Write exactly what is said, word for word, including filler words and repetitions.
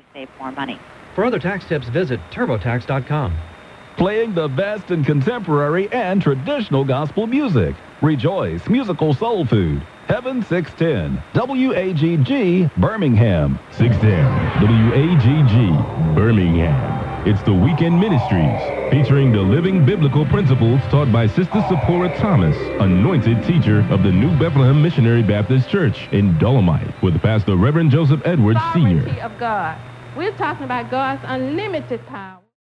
I save more money. For other tax tips, visit turbotax dot com. Playing the best in contemporary and traditional gospel music. Rejoice Musical Soul Food. Heaven six ten. W A G G, Birmingham. six ten. W A G G, Birmingham. It's the Weekend Ministries, featuring the living biblical principles taught by Sister Sephora Thomas, anointed teacher of the New Bethlehem Missionary Baptist Church in Dolomite, with Pastor Reverend Joseph Edwards, Senior Sovereignty of God. We're talking about God's unlimited power.